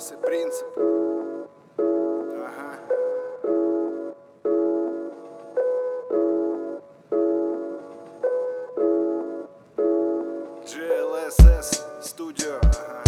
вопросы, принцип. Ага. GLSS Studio. Ага.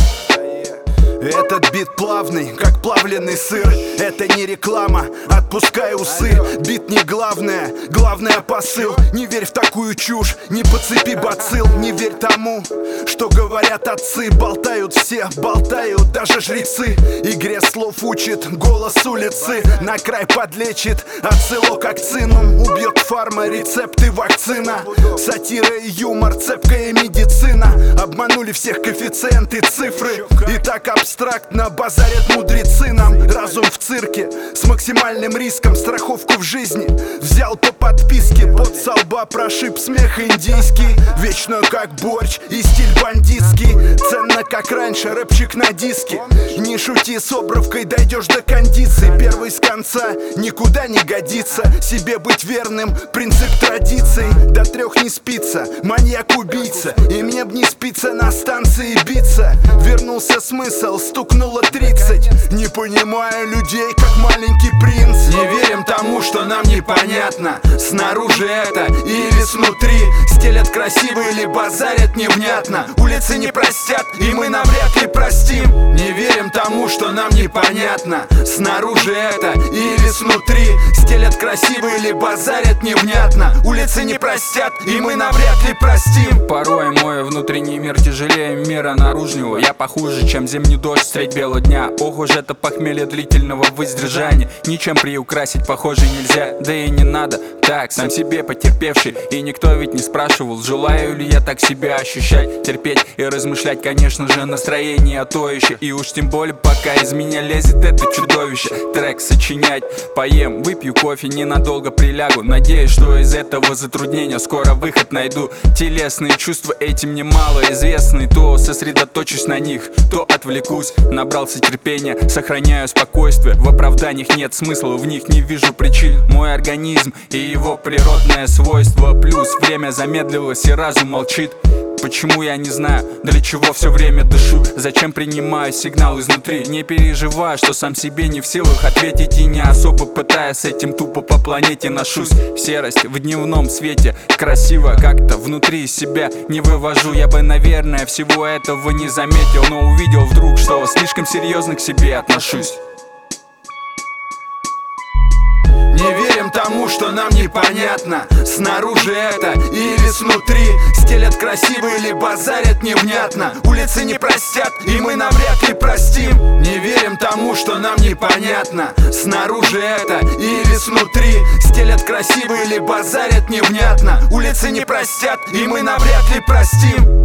Этот бит плавный, как плавленый сыр. Это не реклама, отпускай усы. Бит не главное, главное посыл. Не верь в такую чушь, не подцепи бацилл. Не верь тому, что говорят отцы. Болтают все, болтают даже жрецы. Игре слов учит голос улицы. На край подлечит отсылок акцинум. Убьет фарма, рецепты, вакцина. Сатира и юмор, цепкая медицина. Обманули всех коэффициенты, цифры. И так абстрактно базарят мудрецы нам. Разум в цирке с максимальным риском. Страховку в жизни взял по подписке. Под со лба прошиб смех индийский. Вечно как борщ и стиль бандитский. Ценно как раньше, рэпчик на диске. Не шути с обровкой, дойдешь до кондиции. Первый с конца никуда не годится. Себе быть верным, принцип традиций. До 3 не спится, маньяк-убийца. И мне б не спится на станции биться. Вернулся смысл, стукнуло 30. Не понимаю людей, как маленький принц. Не верим тому, что нам непонятно. Снаружи это или снутри. Стелят красиво или базарят невнятно. Улицы не простят, и мы навряд ли простим. Не верим тому, что нам непонятно. Снаружи это или снутри. Стелят красиво или базарят невнятно. Улицы не простят, и мы навряд ли простим. Порой мой внутренний мир тяжелее мира наружного. Я похуже, чем зимний дождь средь бела дня. Ох уж это похмелье длительного воздержания. Ничем приукрасить похоже нельзя, да и не надо. Так, сам себе потерпевший. И никто ведь не спрашивал, желаю ли я так себя ощущать. Терпеть и размышлять, конечно же, настроение то еще. И уж тем более, пока из меня лезет это чудовище. Трек сочинять, поем, выпью кофе, ненадолго прилягу. Надеюсь, что из этого затруднения скоро выход найду. Телесные чувства этим немало известны. То сосредоточусь на них, то отвлекусь. Набрался терпения, сохраняю спокойствие. В оправданиях нет смысла, в них не вижу причин. Мой организм и его природное свойство. Плюс время замедлилось и разум молчит. Почему я не знаю, для чего все время дышу. Зачем принимаю сигнал изнутри. Не переживаю, что сам себе не в силах ответить. И не особо пытаясь с этим тупо по планете ношусь. Серость в дневном свете красиво как-то внутри себя не вывожу. Я бы, наверное, всего этого не заметил, но увидел вдруг, что слишком серьезно к себе отношусь. Не верим тому, что нам непонятно. Снаружи это или снутри. Стелят красиво или базарят невнятно. Улицы не простят, и мы навряд ли простим. Не верим тому, что нам непонятно. Снаружи это или снутри. Стелят красиво или базарят невнятно. Улицы не простят, и мы навряд ли простим.